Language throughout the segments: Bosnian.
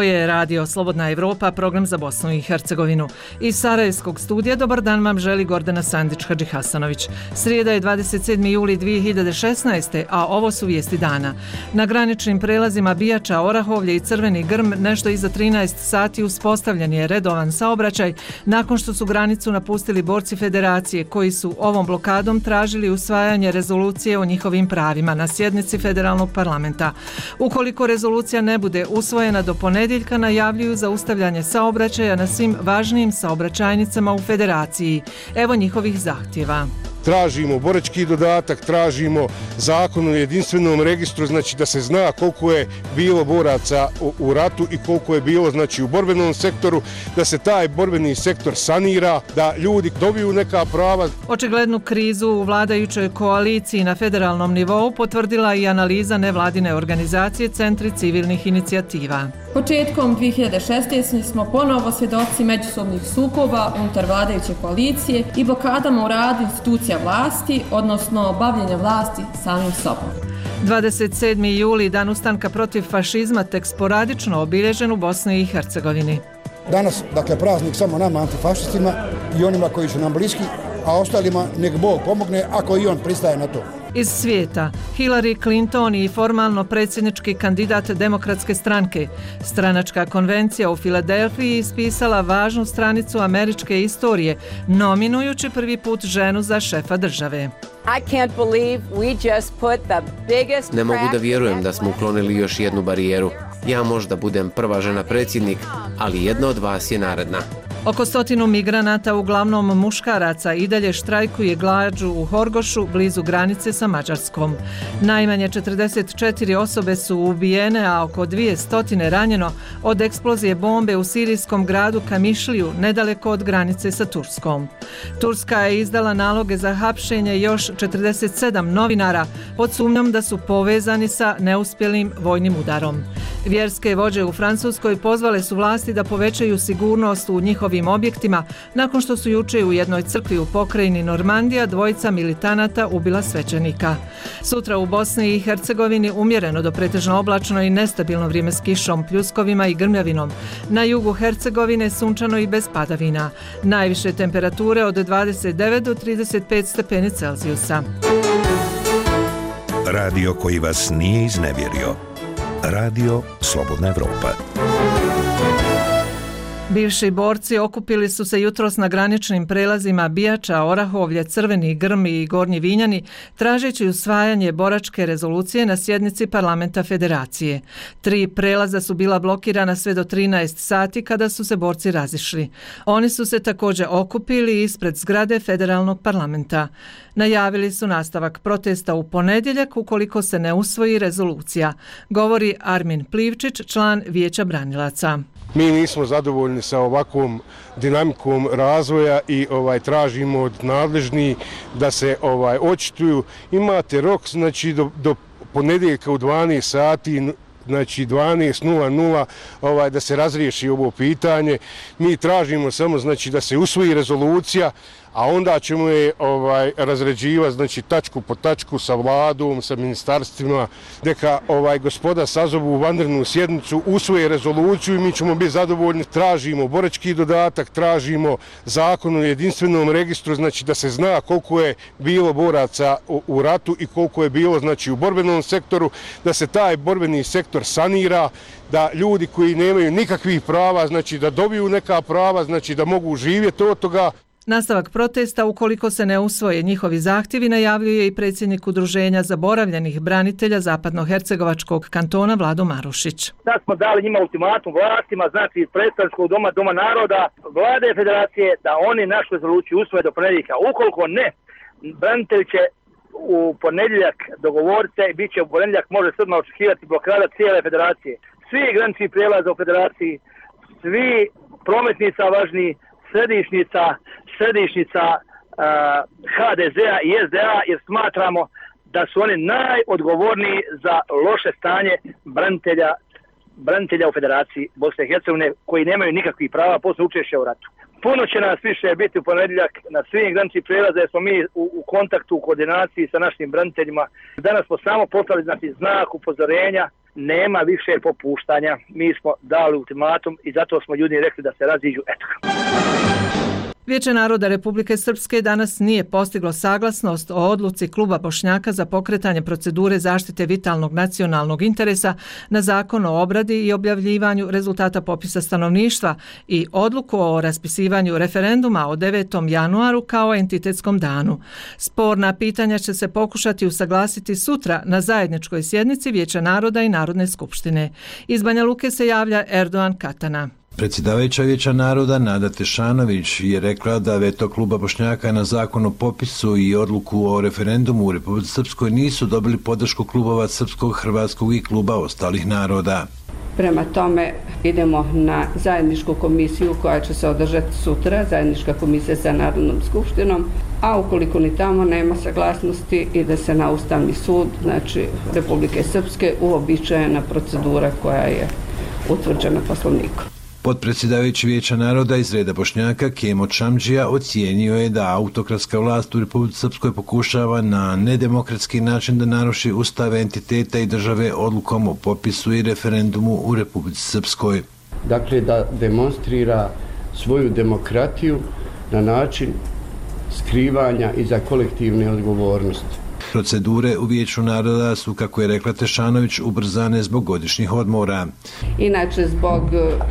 Ovo je Radio Slobodna Evropa, program za Bosnu i Hercegovinu. Iz Sarajevskog studija dobar dan vam želi Gordana Sandić-Hadžihasanović. Srijeda je 27. juli 2016. a ovo su vijesti dana. Na graničnim prelazima Bijača, Orahovlje i Crveni Grm nešto iza 13 sati uspostavljen je redovan saobraćaj nakon što su granicu napustili borci Federacije koji su ovom blokadom tražili usvajanje rezolucije o njihovim pravima na sjednici Federalnog parlamenta. Ukoliko rezolucija ne bude usvojena do ponedjeljka, najavljuju zaustavljanje saobraćaja na svim važnijim saobraćajnicama u Federaciji. Evo njihovih zahtjeva. Tražimo borački dodatak, tražimo zakon o jedinstvenom registru, znači da se zna koliko je bilo boraca u ratu i koliko je bilo znači u borbenom sektoru, da se taj borbeni sektor sanira, da ljudi dobiju neka prava. Očiglednu krizu u vladajućoj koaliciji na federalnom nivou potvrdila i analiza nevladine organizacije Centri civilnih inicijativa. Početkom 2016. smo ponovo svjedoci međusobnih sukoba unutar vladajuće koalicije i blokadama u radu institucija vlasti, odnosno bavljenja vlasti samim sobom. 27. juli, dan ustanka protiv fašizma, tek sporadično obilježen u Bosni i Hercegovini. Danas, dakle, praznik samo nama antifašistima i onima koji su nam bliski, a ostalima nek Bog pomogne ako i on pristaje na to. Iz svijeta, Hillary Clinton i formalno predsjednički kandidat Demokratske stranke. Stranačka konvencija u Filadelfiji ispisala važnu stranicu američke istorije, nominujući prvi put ženu za šefa države. Ne mogu da vjerujem da smo uklonili još jednu barijeru. Ja možda budem prva žena predsjednik, ali jedna od vas je naredna. Oko 100 migranata, uglavnom muškaraca, i dalje štrajkuje glađu u Horgošu, blizu granice sa Mađarskom. Najmanje 44 osobe su ubijene, a oko 200 ranjeno od eksplozije bombe u sirijskom gradu Kamišliju, nedaleko od granice sa Turskom. Turska je izdala naloge za hapšenje još 47 novinara pod sumnjom da su povezani sa neuspjelim vojnim udarom. Vjerske vođe u Francuskoj pozvale su vlasti da povećaju sigurnost u njihovim objektima nakon što su jučer u jednoj crkvi u pokrajini Normandija dvojica militanata ubila svećenika. Sutra u Bosni i Hercegovini umjereno do pretežno oblačno i nestabilno vrijeme s kišom, pljuskovima i grmljavinom. Na jugu Hercegovine sunčano i bez padavina. Najviše temperature od 29 do 35 stepeni Celzijusa. Radio koji vas nije iznevjerio. Radio Slobodna Evropa. Bivši borci okupili su se jutros na graničnim prelazima Bijača, Orahovlje, Crveni Grm i Gornji Vinjani, tražeći usvajanje boračke rezolucije na sjednici parlamenta Federacije. 3 prelaza su bila blokirana sve do 13 sati kada su se borci razišli. Oni su se također okupili ispred zgrade federalnog parlamenta. Najavili su nastavak protesta u ponedjeljak ukoliko se ne usvoji rezolucija, govori Armin Plivčić, član Vijeća branilaca. Mi nismo zadovoljni sa ovakvom dinamikom razvoja i tražimo od nadležnih da se očituju. Imate rok znači do ponedjeljka u 12 sati, znači 12:00 da se razriješi ovo pitanje. Mi tražimo samo znači da se usvoji rezolucija, a onda ćemo je razređivati znači tačku po tačku sa vladom, sa ministarstvima. Neka gospoda sazovu vanrednu sjednicu, usvoje rezoluciju i mi ćemo biti zadovoljni. Tražimo borački dodatak, tražimo zakon o jedinstvenom registru, znači da se zna koliko je bilo boraca u ratu i koliko je bilo znači u borbenom sektoru, da se taj borbeni sektor sanira, da ljudi koji nemaju nikakvih prava, znači da dobiju neka prava, znači da mogu živjeti od toga. Nastavak protesta, ukoliko se ne usvoje njihovi zahtjevi, najavljuje i predsjednik Udruženja zaboravljenih branitelja Zapadnohercegovačkog kantona Vlado Marušić. Da smo dali njima ultimatum vlastima, znači iz predstavničkog doma naroda, vlade federacije, da oni našu rezoluciju usvoje do ponedjeljka. Ukoliko ne, branitelji će u ponedjeljak dogovoriti se i bit će u ponedjeljak može se odmah očekivati blokada cijele federacije. Svi granični prijelaza u federaciji, svi prometnica važni, središnjica HDZ-a i SDA, jer smatramo da su oni najodgovorniji za loše stanje branitelja u Federaciji Bosne i Hercegovine koji nemaju nikakvih prava posle učešća u ratu. Puno će nas više biti u ponedjeljak na svim graničnim prijelaza jer smo mi u kontaktu, u koordinaciji sa našim braniteljima. Danas smo samo poslali znak upozorenja nema više popuštanja. Mi smo dali ultimatum i zato smo ljudi rekli da se raziđu. Eto. Vijeće naroda Republike Srpske danas nije postiglo saglasnost o odluci Kluba Bošnjaka za pokretanje procedure zaštite vitalnog nacionalnog interesa na zakon o obradi i objavljivanju rezultata popisa stanovništva i odluku o raspisivanju referenduma o 9. januaru kao entitetskom danu. Sporna pitanja će se pokušati usaglasiti sutra na zajedničkoj sjednici Vijeća naroda i Narodne skupštine. Iz Banja Luke se javlja Erdogan Katana. Predsjedavajuća Vijeća naroda Nada Tešanović je rekla da veto Kluba Bošnjaka na zakon o popisu i odluku o referendumu u Republici Srpskoj nisu dobili podršku klubova Srpskog, Hrvatskog i kluba ostalih naroda. Prema tome idemo na zajedničku komisiju koja će se održati sutra, zajednička komisija sa Narodnom skupštinom, a ukoliko ni tamo nema saglasnosti ide se na Ustavni sud, znači Republike Srpske, uobičajena procedura koja je utvrđena Poslovnikom. Potpredsjedavajući Vijeća naroda iz reda Bošnjaka Kemo Čamđija ocijenio je da autokratska vlast u Republici Srpskoj pokušava na nedemokratski način da naruši ustave entiteta i države odlukom o popisu i referendumu u Republici Srpskoj. Dakle, da demonstrira svoju demokratiju na način skrivanja iza kolektivne odgovornosti. Procedure u Vijeću naroda su, kako je rekla Tešanović, ubrzane zbog godišnjih odmora. Inače, zbog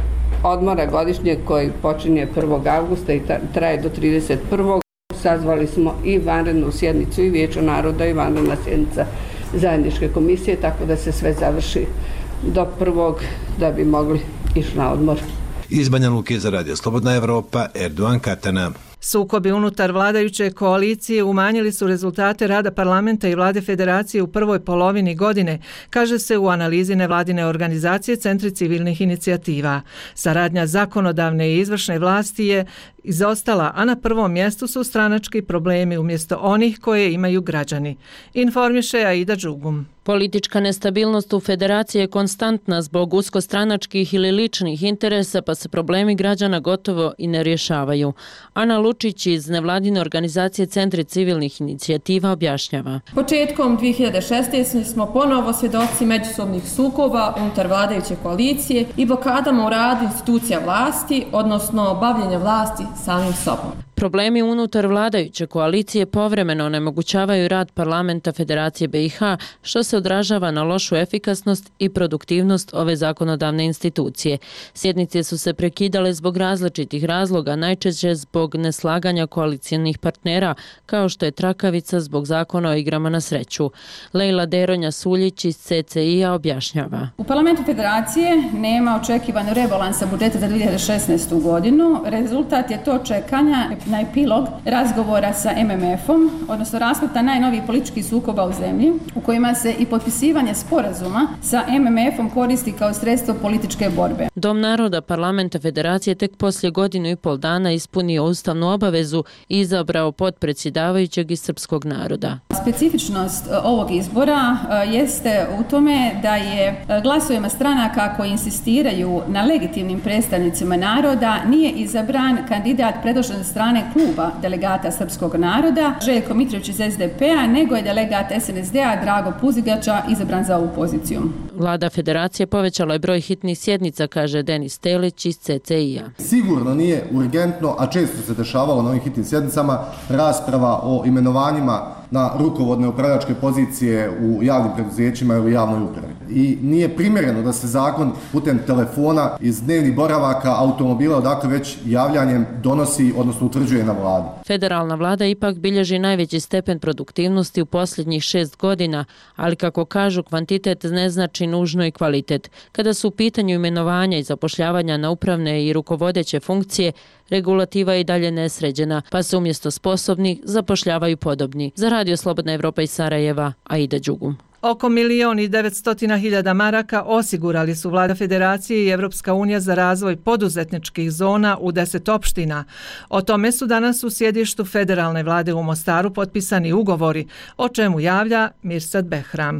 odmora godišnjeg koji počinje 1. augusta i traje do 31. sazvali smo i vanrednu sjednicu i Vijeća naroda i vanredna sjednica zajedničke komisije, tako da se sve završi do 1. da bi mogli ići na odmor. Iz Banja Luke za Radio Slobodna Evropa, Erdogan Katana. Sukobi unutar vladajuće koalicije umanjili su rezultate rada parlamenta i vlade federacije u prvoj polovini godine, kaže se u analizi nevladine organizacije Centri civilnih inicijativa. Saradnja zakonodavne i izvršne vlasti je izostala, a na prvom mjestu su stranački problemi umjesto onih koje imaju građani. Informiše Aida Đugum. Politička nestabilnost u federaciji je konstantna zbog uskostranačkih ili ličnih interesa, pa se problemi građana gotovo i ne rješavaju. Ana Lučić iz nevladine organizacije Centri civilnih inicijativa objašnjava. Početkom 2016. smo ponovo svjedoci međusobnih sukoba unutar vladajuće koalicije i blokadama u radu institucija vlasti, odnosno bavljenja vlasti samim sobom. Problemi unutar vladajuće koalicije povremeno onemogućavaju rad parlamenta Federacije BiH, što se odražava na lošu efikasnost i produktivnost ove zakonodavne institucije. Sjednice su se prekidale zbog različitih razloga, najčešće zbog neslaganja koalicijnih partnera, kao što je trakavica zbog zakona o igrama na sreću. Lejla Deronja Suljić iz CCI-a objašnjava. U parlamentu Federacije nema očekivanog rebalansa budžeta za 2016. godinu. Rezultat je to čekanja na epilog razgovora sa MMF-om, odnosno raspleta najnovijih političkih sukoba u zemlji, u kojima se i potpisivanje sporazuma sa MMF-om koristi kao sredstvo političke borbe. Dom naroda parlamenta Federacije tek poslije 1,5 dana ispunio ustavnu obavezu i izabrao potpredsjedavajućeg iz srpskog naroda. Specifičnost ovog izbora jeste u tome da je glasovima stranaka koji insistiraju na legitimnim predstavnicima naroda nije izabran kandidat predložen od strane kluba delegata srpskog naroda, Željko Mitrović iz SDP-a, nego je delegat SNSD-a Drago Puzigača izabran za ovu poziciju. Vlada Federacije povećala je broj hitnih sjednica, kaže Denis Telić iz CCI-a. Sigurno nije urgentno, a često se dešavalo na ovim hitnim sjednicama, rasprava o imenovanjima na rukovodne upravljačke pozicije u javnim preduzećima ili u javnoj upravi. I nije primjereno da se zakon putem telefona iz dnevnih boravaka automobila, odakle već javljanjem donosi, odnosno utvrđuje na vladi. Federalna vlada ipak bilježi najveći stepen produktivnosti u posljednjih 6 godina, ali kako kažu, kvantitet ne znači nužno i kvalitet. Kada su u pitanju imenovanja i zapošljavanja na upravne i rukovodeće funkcije, regulativa je i dalje nesređena, pa se umjesto sposobnih zapošljavaju podobni. Za Radio Slobodna Evropa iz Sarajeva, Aida Đugum. Oko 1.900.000 maraka osigurali su Vlada Federacije i Evropska unija za razvoj poduzetničkih zona u 10 opština. O tome su danas u sjedištu federalne vlade u Mostaru potpisani ugovori, o čemu javlja Mirsad Behram.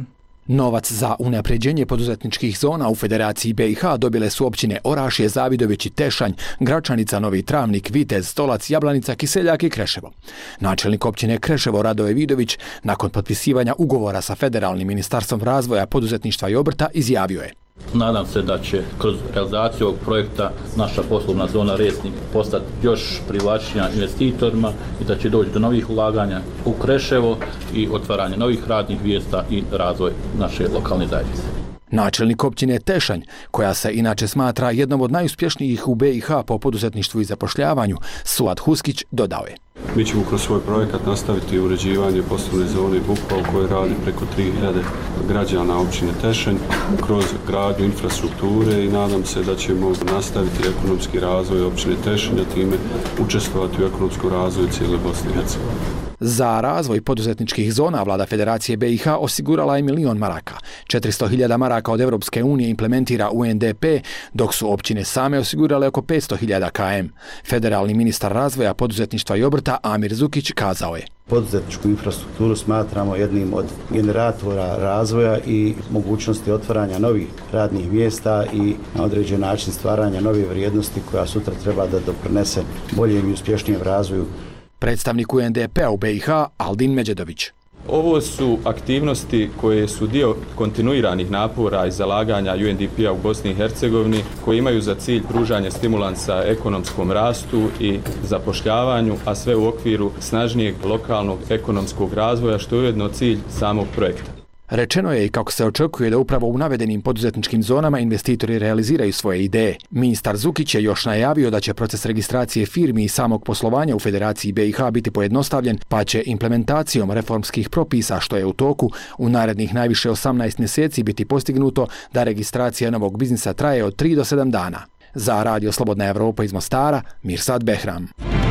Novac za unapređenje poduzetničkih zona u Federaciji BiH dobile su općine Orašje, Zavidović i Tešanj, Gračanica, Novi Travnik, Vitez, Stolac, Jablanica, Kiseljak i Kreševo. Načelnik općine Kreševo Radoje Vidović nakon potpisivanja ugovora sa Federalnim ministarstvom razvoja, poduzetništva i obrta izjavio je: Nadam se da će kroz realizaciju ovog projekta naša poslovna zona Resnik postati još privlačnija investitorima i da će doći do novih ulaganja u Kreševo i otvaranje novih radnih mjesta i razvoj naše lokalne zajednice. Načelnik općine Tešanj, koja se inače smatra jednom od najuspješnijih u BiH po poduzetništvu i zapošljavanju, Suad Huskić dodao je: Mi ćemo kroz svoj projekat nastaviti uređivanje poslovne zone Bukva u kojoj radi preko 3000 građana općine Tešanj kroz gradnju infrastrukture i nadam se da ćemo nastaviti ekonomski razvoj općine Tešanj, a time učestvovati u ekonomskom razvoju cijele Bosne i Hercegovine. Za razvoj poduzetničkih zona vlada Federacije BiH osigurala je 1 milion maraka. 400.000 maraka od Europske unije implementira UNDP, dok su općine same osigurale oko 500.000 km. Federalni ministar razvoja, poduzetništva i obrta Amir Zukić kazao je: Poduzetničku infrastrukturu smatramo jednim od generatora razvoja i mogućnosti otvaranja novih radnih mjesta i na određen način stvaranja nove vrijednosti koja sutra treba da doprinese boljem i uspješnijem razvoju. Predstavnik UNDP-a u BiH Aldin Međedović: Ovo su aktivnosti koje su dio kontinuiranih napora i zalaganja UNDP-a u Bosni i Hercegovini, koji imaju za cilj pružanje stimulansa ekonomskom rastu i zapošljavanju, a sve u okviru snažnijeg lokalnog ekonomskog razvoja, što je ujedno cilj samog projekta. Rečeno je i kako se očekuje da upravo u navedenim poduzetničkim zonama investitori realiziraju svoje ideje. Ministar Zukić je još najavio da će proces registracije firmi i samog poslovanja u Federaciji BiH biti pojednostavljen, pa će implementacijom reformskih propisa, što je u toku, u narednih najviše 18 mjeseci biti postignuto da registracija novog biznisa traje od 3 do 7 dana. Za Radio Slobodna Evropa iz Mostara, Mirsad Behram.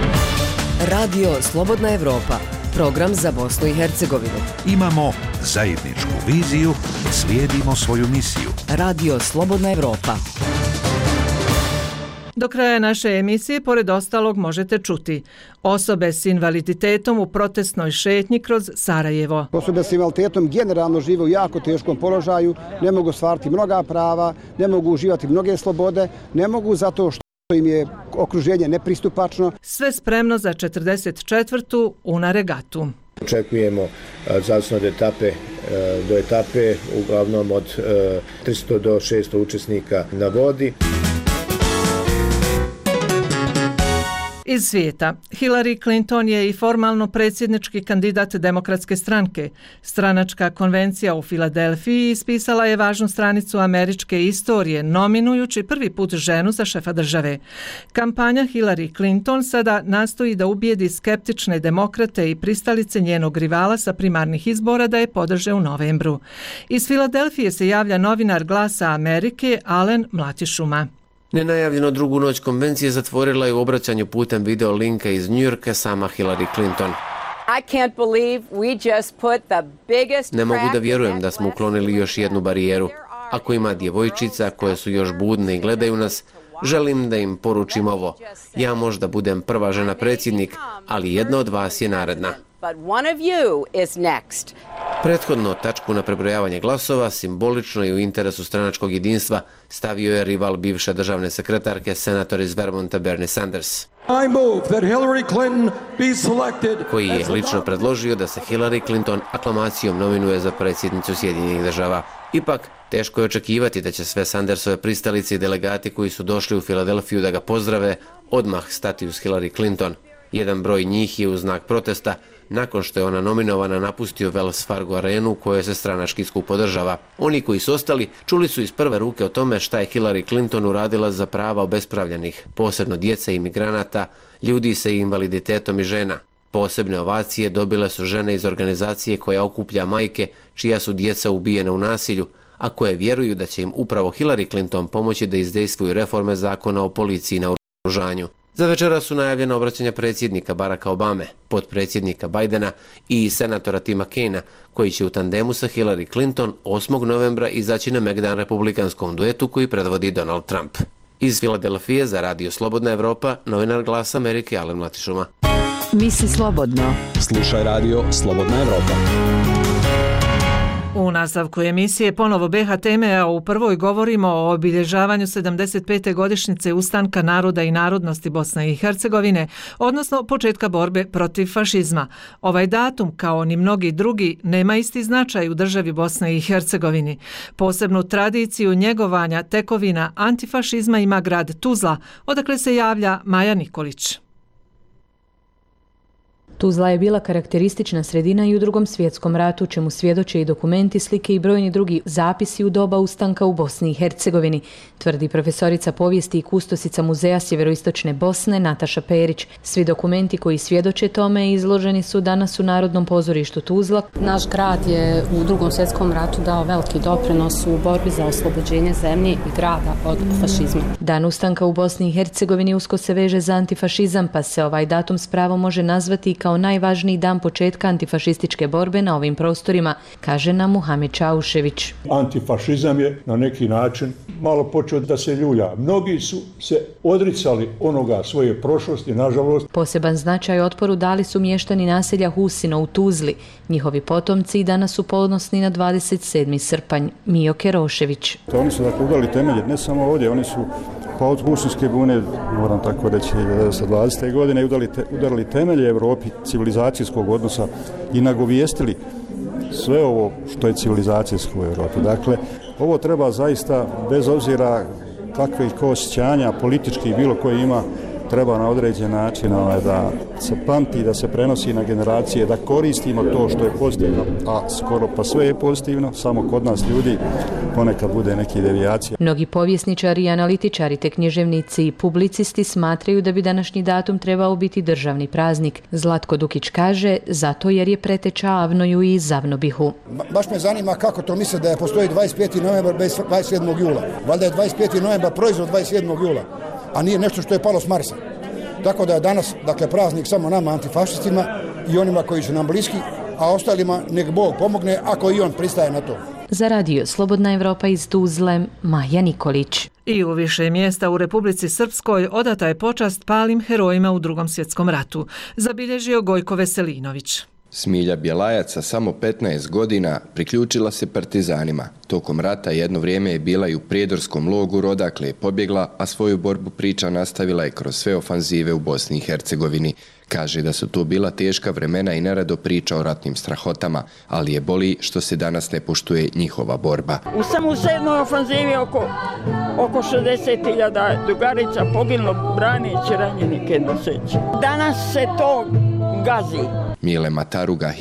Radio Slobodna Evropa, program za Bosnu i Hercegovinu. Imamo zajedničku viziju, slijedimo svoju misiju. Radio Slobodna Evropa. Do kraja naše emisije, pored ostalog, možete čuti: osobe s invaliditetom u protestnoj šetnji kroz Sarajevo. Osobe s invaliditetom generalno žive u jako teškom položaju, ne mogu ostvariti mnoga prava, ne mogu uživati mnoge slobode, ne mogu zato što im je okruženje nepristupačno. Sve spremno za 44. Una regatu. Očekujemo zavisno do etape uglavnom od 300 do 600 učesnika na vodi. Iz svijeta. Hillary Clinton je i formalno predsjednički kandidat Demokratske stranke. Stranačka konvencija u Filadelfiji ispisala je važnu stranicu američke istorije, nominujući prvi put ženu za šefa države. Kampanja Hillary Clinton sada nastoji da ubijedi skeptične demokrate i pristalice njenog rivala sa primarnih izbora da je podrže u novembru. Iz Filadelfije se javlja novinar Glasa Amerike Alen Mlatišuma. Nenajavljeno drugu noć konvencije zatvorila je u obraćanju putem video linka iz Njujorka sama Hillary Clinton. Ne mogu da vjerujem da smo uklonili još jednu barijeru. Ako ima djevojčica koje su još budne i gledaju nas, želim da im poručim ovo. Ja možda budem prva žena predsjednik, ali jedna od vas je naredna. Prethodno tačku na prebrojavanje glasova, simbolično i u interesu stranačkog jedinstva, stavio je rival bivše državne sekretarke, senator iz Vermonta Bernie Sanders, koji je lično predložio da se Hillary Clinton aklamacijom nominuje za predsjednicu Sjedinjenih država. Ipak, teško je očekivati da će sve Sandersove pristalice i delegati koji su došli u Filadelfiju da ga pozdrave, odmah stati uz Hillary Clinton. Jedan broj njih je u znak protesta, nakon što je ona nominovana, napustio Wells Fargo arenu koju se stranački skup podržava. Oni koji su ostali čuli su iz prve ruke o tome šta je Hillary Clinton uradila za prava obespravljenih, posebno djece i migranata, ljudi sa invaliditetom i žena. Posebne ovacije dobile su žene iz organizacije koja okuplja majke čija su djeca ubijena u nasilju, a koje vjeruju da će im upravo Hillary Clinton pomoći da izdejstvuju reforme zakona o policiji na oružanju. Za večera su najavljena obraćanja predsjednika Baracka Obame, potpredsjednika Bidena i senatora Tima Kaina, koji će u tandemu sa Hillary Clinton 8. novembra izaći na megdan republikanskom duetu koji predvodi Donald Trump. Iz Filadelfije za Radio Slobodna Evropa, novinar Glasa Amerike Alen Mlatišuma. Misli slobodno. Slušaj Radio Slobodna Evropa. U nastavku emisije ponovo BiH teme, a u prvoj govorimo o obilježavanju 75. godišnjice ustanka naroda i narodnosti Bosne i Hercegovine, odnosno početka borbe protiv fašizma. Ovaj datum, kao ni mnogi drugi, nema isti značaj u državi Bosne i Hercegovini. Posebnu tradiciju njegovanja tekovina antifašizma ima grad Tuzla, odakle se javlja Maja Nikolić. Tuzla je bila karakteristična sredina i u Drugom svjetskom ratu, čemu svjedoče i dokumenti, slike i brojni drugi zapisi u doba ustanka u Bosni i Hercegovini, tvrdi profesorica povijesti i kustosica Muzeja Sjeveroistočne Bosne Nataša Perić. Svi dokumenti koji svjedoče tome izloženi su danas u Narodnom pozorištu Tuzla. Naš grad je u Drugom svjetskom ratu dao veliki doprinos u borbi za oslobođenje zemlje i grada od fašizma. Dan ustanka u Bosni i Hercegovini usko se veže za antifašizam, pa se ovaj datum s pravom može nazvati kao najvažniji dan početka antifašističke borbe na ovim prostorima, kaže nam Muhamed Čaušević. Antifašizam je na neki način malo počeo da se ljulja. Mnogi su se odricali onoga svoje prošlosti, nažalost. Poseban značaj otporu dali su mještani naselja Husino u Tuzli. Njihovi potomci i danas su ponosni na 27. srpanj. Mijo Kerošević. Oni su dakle udali temelje, ne samo ovdje, oni su pa od Husinske bune, moram tako reći, sa 20. godine udarili temelje Evropi civilizacijskog odnosa i nagovijestili sve ovo što je civilizacijsko u Evropi. Dakle, ovo treba zaista, bez obzira kakvih osjećanja političkih bilo koje ima, treba na određen način da se pamti, da se prenosi na generacije, da koristimo to što je pozitivno, a skoro pa sve je pozitivno, samo kod nas ljudi ponekad bude neki devijacija. Mnogi povjesničari i analitičari te književnici i publicisti smatraju da bi današnji datum trebao biti državni praznik. Zlatko Dukić kaže, zato jer je preteča Avnoju i Zavnobihu. Baš me zanima kako to misle da postoji 25. novembar bez 27. jula. Valjda je 25. novembar proizvod 27. jula, a nije nešto što je palo s Marsa. Tako da je danas, dakle, praznik samo nama antifašistima i onima koji su nam bliski, a ostalima nek Bog pomogne ako i on pristaje na to. Za radio Slobodna Evropa iz Tuzle, Maja Nikolić. I u više mjesta u Republici Srpskoj odata je počast palim herojima u Drugom svjetskom ratu, zabilježio Gojko Veselinović. Smilja Bjelajac sa samo 15 godina priključila se partizanima. Tokom rata jedno vrijeme je bila i u prijedorskom logoru, odakle je pobjegla, a svoju borbu priča nastavila je kroz sve ofanzive u Bosni i Hercegovini. Kaže da su to bila teška vremena i nerado priča o ratnim strahotama, ali je boli što se danas ne poštuje njihova borba. Samo u 7. ofanzivi oko 60.000 drugarica poginulo braneći ranjenike noseći. Danas se to gazi. Mile Mataruga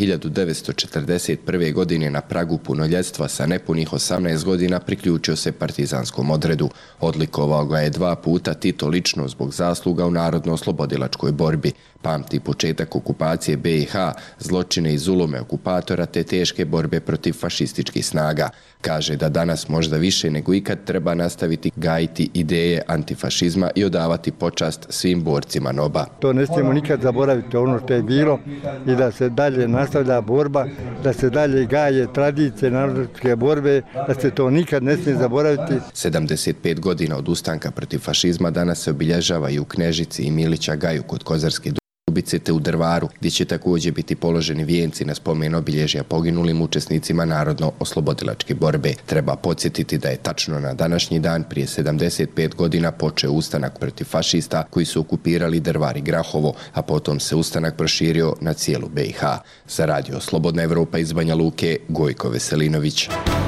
1941. godine na pragu punoljetstva sa nepunih 18 godina priključio se partizanskom odredu. Odlikovao ga je 2 puta Tito lično zbog zasluga u narodno-oslobodilačkoj borbi. Pamti početak okupacije BiH, zločine i zulume okupatora te teške borbe protiv fašističkih snaga. Kaže da danas možda više nego ikad treba nastaviti gajiti ideje antifašizma i odavati počast svim borcima NOB-a. To ne smijemo nikad zaboraviti ono što je bilo i da se dalje nastavlja borba, da se dalje gaje tradicije narodske borbe, da se to nikad ne smije zaboraviti. 75 godina od ustanka protiv fašizma danas se obilježava i u Knežici i Milića Gaju kod Kozarske Dubice te u Drvaru, gdje će također biti položeni vijenci na spomen obilježja poginulim učesnicima narodno-oslobodilačke borbe. Treba podsjetiti da je tačno na današnji dan prije 75 godina počeo ustanak protiv fašista koji su okupirali Drvar i Grahovo, a potom se ustanak proširio na cijelu BiH. Za radio Slobodna Evropa iz Banja Luke, Gojko Veselinović.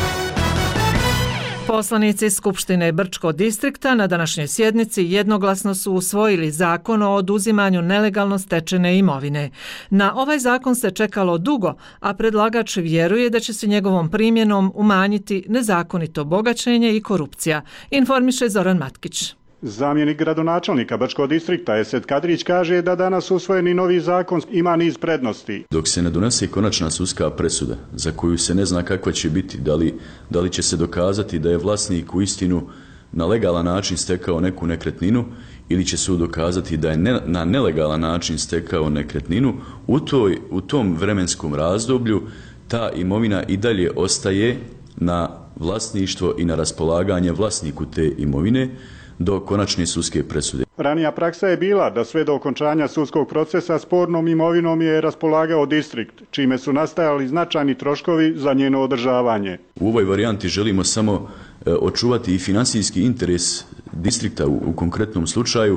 Poslanici Skupštine Brčko distrikta na današnjoj sjednici jednoglasno su usvojili zakon o oduzimanju nelegalno stečene imovine. Na ovaj zakon se čekalo dugo, a predlagač vjeruje da će se njegovom primjenom umanjiti nezakonito bogaćenje i korupcija, informiše Zoran Matkić. Zamjenik gradonačelnika Brčkog distrikta Esed Kadrić kaže da danas usvojeni novi zakon ima niz prednosti. Dok se ne donese konačna sudska presuda, za koju se ne zna kakva će biti, da li će se dokazati da je vlasnik uistinu na legalan način stekao neku nekretninu ili će sud dokazati da je na nelegalan način stekao nekretninu, u tom vremenskom razdoblju ta imovina i dalje ostaje na vlasništvo i na raspolaganje vlasniku te imovine do konačne sudske presude. Ranija praksa je bila da sve do okončanja sudskog procesa spornom imovinom je raspolagao distrikt, čime su nastajali značajni troškovi za njeno održavanje. U ovoj varijanti želimo samo očuvati i financijski interes distrikta u konkretnom slučaju,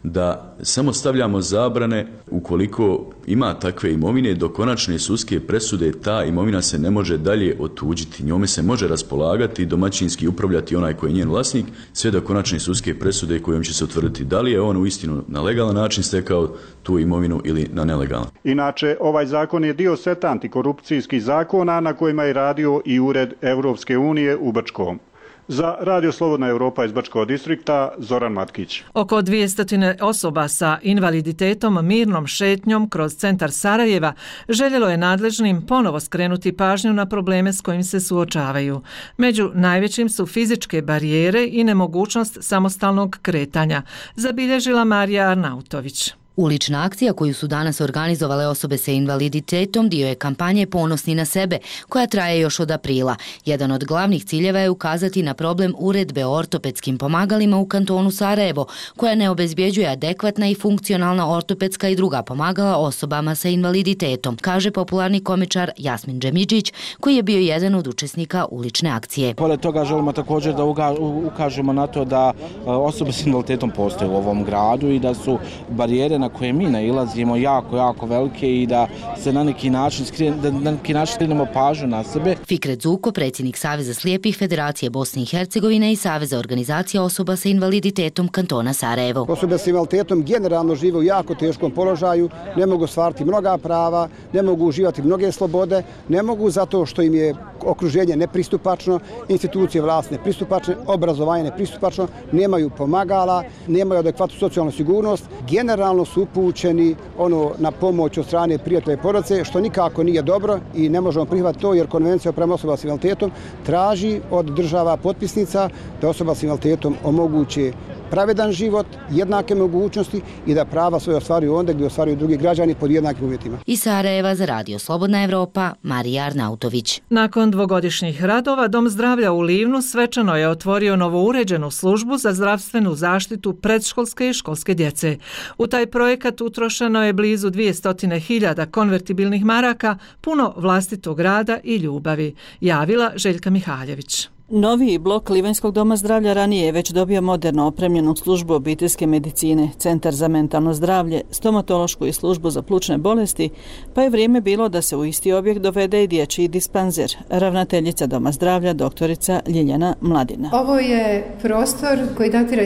da samo stavljamo zabrane ukoliko ima takve imovine, do konačne sudske presude ta imovina se ne može dalje otuđiti. Njome se može raspolagati, domaćinski upravljati onaj koji je njen vlasnik, sve do konačne sudske presude kojom će se utvrditi da li je on uistinu na legalan način stekao tu imovinu ili na nelegalan. Inače, ovaj zakon je dio seta antikorupcijskih zakona na kojima je radio i Ured Evropske unije u Brčkom. Za Radio Slobodna Evropa iz Brčkog distrikta, Zoran Matkić. Oko 200 osoba sa invaliditetom mirnom šetnjom kroz centar Sarajeva željelo je nadležnim ponovo skrenuti pažnju na probleme s kojim se suočavaju. Među najvećim su fizičke barijere i nemogućnost samostalnog kretanja, zabilježila Marija Arnautović. Ulična akcija koju su danas organizovale osobe sa invaliditetom dio je kampanje Ponosni na sebe, koja traje još od aprila. Jedan od glavnih ciljeva je ukazati na problem uredbe o ortopedskim pomagalima u kantonu Sarajevo, koja ne obezbjeđuje adekvatna i funkcionalna ortopedska i druga pomagala osobama sa invaliditetom, kaže popularni komičar Jasmin Džemidžić, koji je bio jedan od učesnika ulične akcije. Pored toga želimo također da ukažemo na to da osobe s invaliditetom postoje u ovom gradu i da su barijere na koje mi nailazimo jako velike i da se na neki način skrenemo pažnju na sebe. Fikret Zuko, predsjednik Saveza slijepih Federacije Bosne i Hercegovine i Saveza organizacija osoba sa invaliditetom kantona Sarajevo. Osobe s invaliditetom generalno žive u jako teškom položaju, ne mogu ostvariti mnoga prava, ne mogu uživati mnoge slobode, ne mogu zato što im je okruženje nepristupačno, institucije vlasti nepristupačne, obrazovanje nepristupačno, nemaju pomagala, nemaju adekvatnu socijalnu sigurnost, generalno su upućeni na pomoć od strane prijatelja i porodice, što nikako nije dobro i ne možemo prihvatiti to jer konvencija prema osoba s invaliditetom traži od država potpisnica da osoba s invaliditetom omoguće pravedan život, jednake mogućnosti i da prava svoje ostvaruju onda gdje ostvaruju drugi građani pod jednakim uvjetima. Iz Sarajeva za Radio Slobodna Evropa, Marija Arnautović. Nakon dvogodišnjih radova, Dom zdravlja u Livnu svečano je otvorio novouređenu službu za zdravstvenu zaštitu predškolske i školske djece. U taj projekat utrošeno je blizu 200.000 konvertibilnih maraka, puno vlastitog rada i ljubavi, javila Željka Mihaljević. Novi blok Livanjskog doma zdravlja ranije je već dobio moderno opremljenu službu obiteljske medicine, centar za mentalno zdravlje, stomatološku i službu za plućne bolesti, pa je vrijeme bilo da se u isti objekt dovede i dječji dispanzer, ravnateljica doma zdravlja doktorica Ljiljana Mladina. Ovo je prostor koji datira iz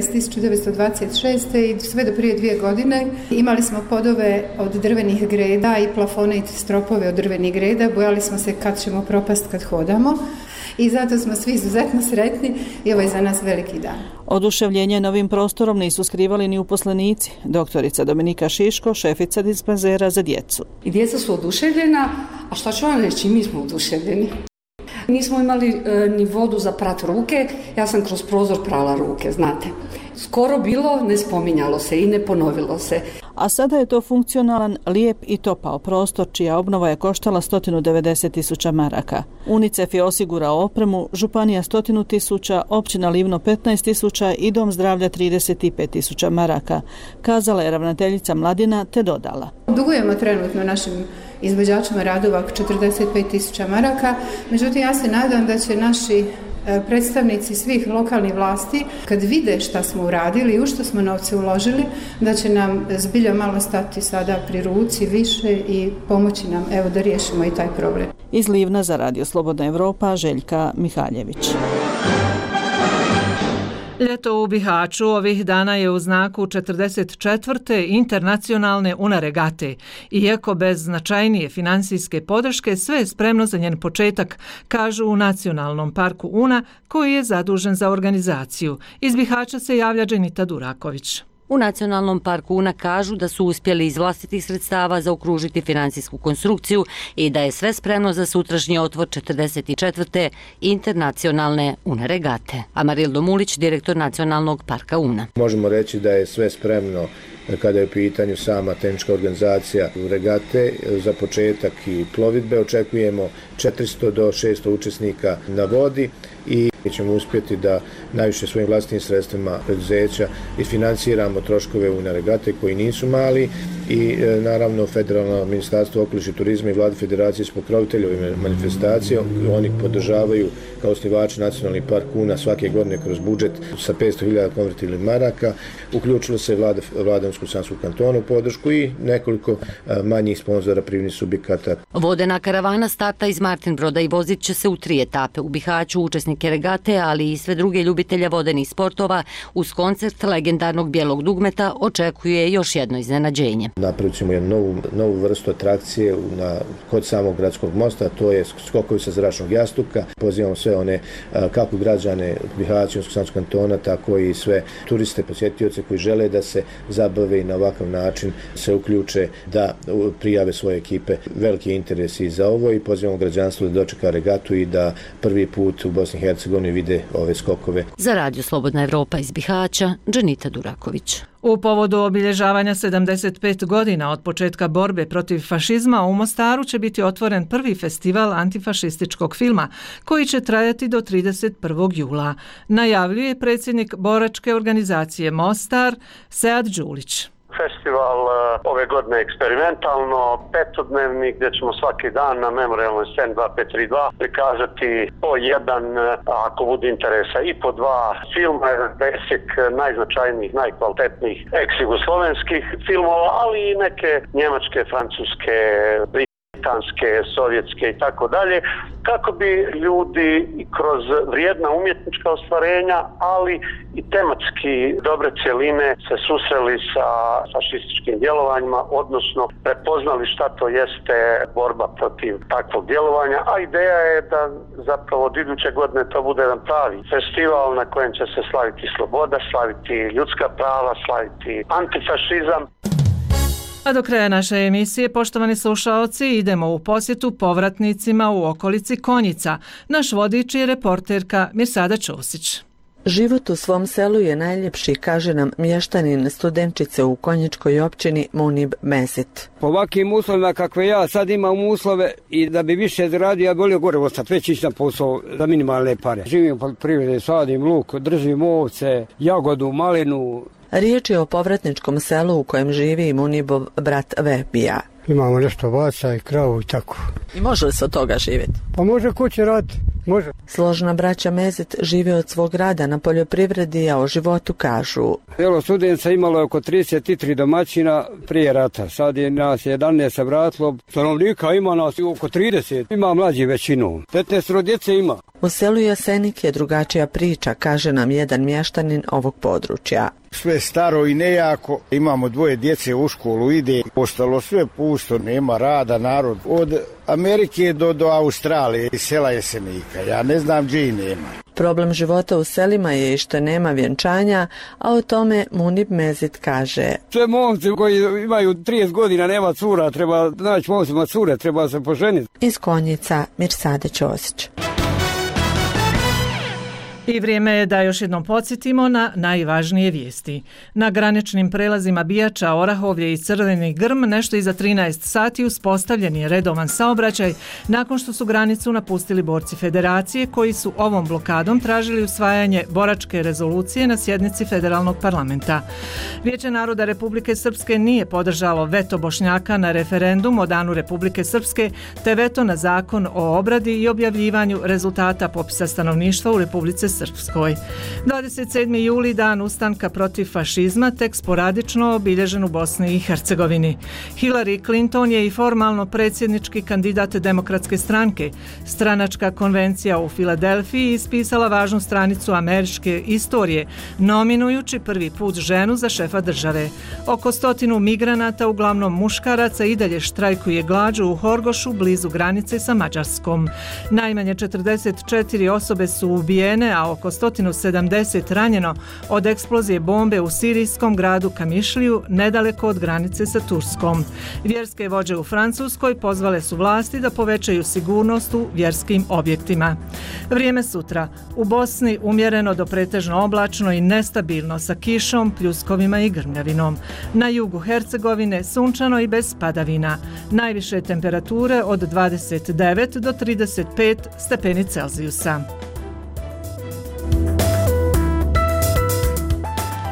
1926. i sve do prije 2 godine. Imali smo podove od drvenih greda i plafone i stropove od drvenih greda. Bojali smo se kad ćemo propast kad hodamo. I zato smo svi izuzetno sretni i ovo je za nas veliki dan. Oduševljenje novim prostorom nisu skrivali ni uposlenici. Doktorica Dominika Šiško, šefica dispanzera za djecu. I djeca su oduševljena, a šta ću vam reći, mi smo oduševljeni. Nismo imali ni vodu za prat ruke, ja sam kroz prozor prala ruke, znate. Skoro bilo, ne spominjalo se i ne ponovilo se. A sada je to funkcionalan, lijep i topao prostor čija obnova je koštala 190.000 maraka. UNICEF je osigurao opremu, županija 100.000, općina Livno 15.000 i dom zdravlja 35.000 maraka, kazala je ravnateljica Mladina te dodala. Dugujemo trenutno našim izvođačima radova 45.000 maraka, međutim ja se nadam da će naši predstavnici svih lokalnih vlasti, kad vide šta smo uradili i u što smo novce uložili, da će nam zbilja malo stati sada pri ruci više i pomoći nam da riješimo i taj problem. Iz Livna za Radio Slobodna Evropa, Željka Mihaljević. Ljeto u Bihaću ovih dana je u znaku 44. internacionalne UNA regate. Iako bez značajnije financijske podrške, sve je spremno za njen početak, kažu u Nacionalnom parku UNA, koji je zadužen za organizaciju. Iz Bihaća se javlja Dženita Duraković. U Nacionalnom parku UNA kažu da su uspjeli iz vlastitih sredstava zaokružiti financijsku konstrukciju i da je sve spremno za sutrašnji otvor 44. internacionalne UNA regate. Amarildo Mulić, direktor Nacionalnog parka UNA. Možemo reći da je sve spremno kada je u pitanju sama tehnička organizacija regate. Za početak i plovidbe očekujemo 400 do 600 učesnika na vodi i Mi ćemo uspjeti da najviše svojim vlastnim sredstvima preduzeća isfinanciramo troškove UNA regate koji nisu mali i naravno Federalno ministarstvo okoliša i turizma i Vlada Federacije su pokrovitelji ove manifestacije. Oni podržavaju kao osnivači Nacionalni park Una svake godine kroz budžet sa 500.000 konvertibilnih maraka. Uključilo se Vlada Unsko-Sanskog kantona u podršku i nekoliko manjih sponzora privrednih subjekata. Vodena karavana starta iz Martinbroda i vozit će se u 3 etape. U Bihaću učesnike regate, ali i sve druge ljubitelje vodenih sportova uz koncert legendarnog bijelog dugmeta očekuje još jedno iznenađenje. Napravit ćemo jednu novu vrstu atrakcije kod samog gradskog mosta, to je skokovi sa zračnog jastuka. Pozivamo sve one kako građane Bihaća, Unsko-Sanskog kantona, tako i sve turiste, posjetioce koji žele da se zabave i na ovakav način se uključe da prijave svoje ekipe. Veliki interes i za ovo i pozivamo građanstvo da dočeka regatu i da prvi put u Bosni i Hercegovini vide ove skokove. Za Radio Slobodna Evropa iz Bihaća, Dženita Duraković. U povodu obilježavanja 75 godina od početka borbe protiv fašizma u Mostaru će biti otvoren prvi festival antifašističkog filma koji će trajati do 31. jula. Najavljuje predsjednik boračke organizacije Mostar, Sead Đulić. Festival ove godine eksperimentalno, 5-dnevni, gdje ćemo svaki dan na memorialnoj sceni 2532 prikazati po jedan, ako bude interesa, i po 2 filma, 10 najznačajnijih, najkvalitetnijih ex-jugoslovenskih filmova, ali i neke njemačke, francuske, britanske, sovjetske i tako dalje, kako bi ljudi kroz vrijedna umjetnička ostvarenja, ali i tematski dobre cjeline se susreli sa fašističkim djelovanjima, odnosno prepoznali šta to jeste borba protiv takvog djelovanja, a ideja je da zapravo od iduće godine to bude jedan pravi festival na kojem će se slaviti sloboda, slaviti ljudska prava, slaviti antifašizam. A do kraja naše emisije, poštovani slušaoci, idemo u posjetu povratnicima u okolici Konjica. Naš vodič je reporterka Mirsada Ćosić. Život u svom selu je najljepši, kaže nam mještanin Studenčice u konjičkoj općini Munib Mezit. Po ovakvim uslovima kakve ja sad imam uslove i da bi više zaradio, ja bi volio gore ostati, već ići na posao za minimalne pare. Živim u poljoprivredi, sadim luk, držim ovce, jagodu, malinu. Riječ je o povratničkom selu u kojem živi Munibov brat Vehbija. Imamo nešto vaca i kravu i tako. I može li se od toga živjeti? Pa može kuće raditi, može. Složna braća Mezit žive od svog rada na poljoprivredi, a o životu kažu. Selo Studenca imalo je oko 33 domaćina prije rata. Sad je nas 11 se vratilo. Stanovnika ima nas oko 30. Ima mlađi većinu. 15 djece ima. U selu Jasenik je drugačija priča, kaže nam jedan mještanin ovog područja. Sve staro i nejako, imamo 2 djece u školu, ide, ostalo sve pusto, nema rada, narod. Od Amerike do Australije i sela Jesenika, ja ne znam gdje i nema. Problem života u selima je i što nema vjenčanja, a o tome Munib Mezit kaže. Sve momci koji imaju 30 godina nema cura, treba naći momcima cure, treba se poženiti. Iz Konjica, Mirsada Ćosić. I vrijeme je da još jednom podsjetimo na najvažnije vijesti. Na graničnim prelazima Bijača, Orahovlje i Crveni Grm nešto iza 13 sati uspostavljen je redovan saobraćaj nakon što su granicu napustili borci Federacije koji su ovom blokadom tražili usvajanje boračke rezolucije na sjednici Federalnog parlamenta. Vijeće naroda Republike Srpske nije podržalo veto Bošnjaka na referendum o Danu Republike Srpske te veto na zakon o obradi i objavljivanju rezultata popisa stanovništva u Republici Srpskoj. 27. juli, dan ustanka protiv fašizma, tek sporadično obilježen u Bosni i Hercegovini. Hillary Clinton je i formalno predsjednički kandidat Demokratske stranke. Stranačka konvencija u Filadelfiji ispisala važnu stranicu američke istorije, nominujući prvi put ženu za šefa države. Oko 100 migranata, uglavnom muškaraca, i dalje štrajkuje glađu u Horgošu blizu granice sa Mađarskom. Najmanje 44 osobe su ubijene, a oko 170 ranjeno od eksplozije bombe u sirijskom gradu Kamišliju, nedaleko od granice sa Turskom. Vjerske vođe u Francuskoj pozvale su vlasti da povećaju sigurnost u vjerskim objektima. Vrijeme sutra. U Bosni umjereno do pretežno oblačno i nestabilno sa kišom, pljuskovima i grmljavinom. Na jugu Hercegovine sunčano i bez padavina. Najviše temperature od 29 do 35 stepeni Celzijusa.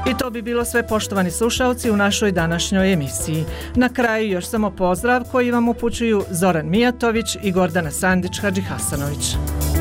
I to bi bilo sve, poštovani slušalci, u našoj današnjoj emisiji. Na kraju još samo pozdrav koji vam upućuju Zoran Mijatović i Gordana Sandić Hadžihasanović.